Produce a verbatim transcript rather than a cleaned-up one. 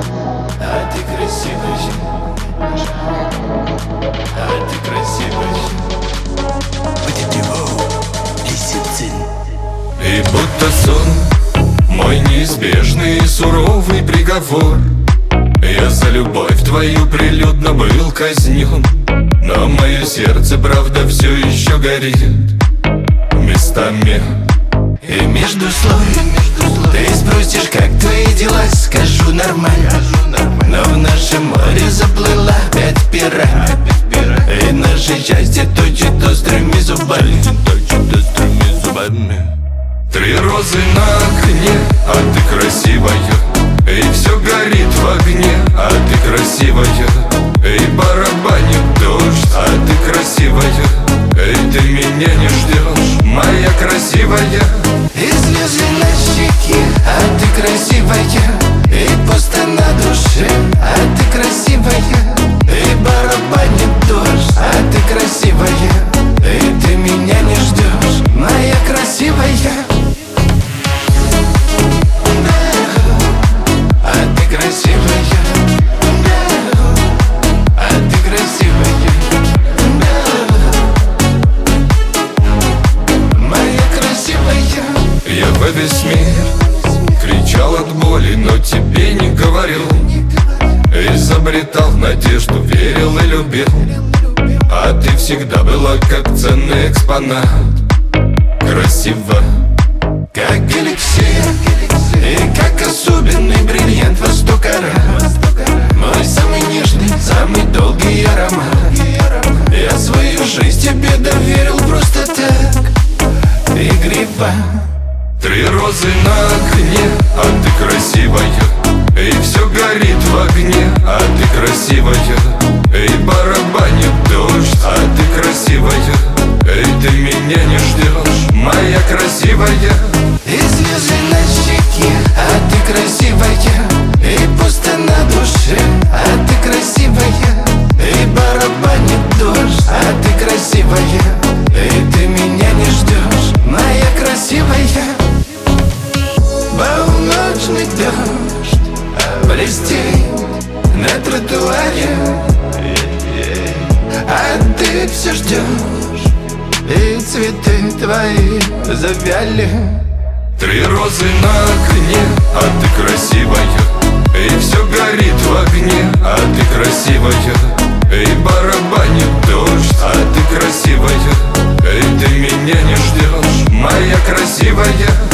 А ты красивая, а ты красивая. И будто сон, мой неизбежный и суровый приговор. Я за любовь твою прилюдно был казнен, но мое сердце, правда, все еще горит местами. И между слов ты спросишь, как твои дела, скажу нормально. Но в нашем море заплыла пять пиранья, и наше счастье точит острыми зубами. Точит острыми зубами. Три розы на окне, а ты красивая, и все горит в огне, а ты красивая. И барабанит дождь, а ты красивая, и ты меня не ждешь, моя красивая. И слезы на щеке, а ты красивая, и пусто на душе, а ты красивая. И барабанит дождь, а ты красивая, и ты меня не ждешь, моя красивая. Я во весь мир кричал от боли, но тебе не говорил. Изобретал надежду, верил и любил, а ты всегда была как ценный экспонат. Красиво, как эликсир, и как особенный бриллиант во сто карат. Мой самый нежный, самый долгий аромат. Я свою жизнь тебе доверил просто так, игриво. Три розы на окне, а ты красивая, и все горит в огне, а ты красивая. И барабанит дождь, а ты красивая, и ты меня не ждешь, моя красивая. И слезы на щеке, а ты красивая, и пусто на душе, а ты красивая. И барабанит дождь, а ты красивая, и ты меня не ждешь, моя красивая. Полночный дождь блестит на тротуаре, а ты все ждешь, и цветы твои завяли. Три розы на окне, а ты красивая, и все горит в огне, а ты красивая. И барабанит дождь, а ты красивая, и ты меня не ждешь, моя красивая.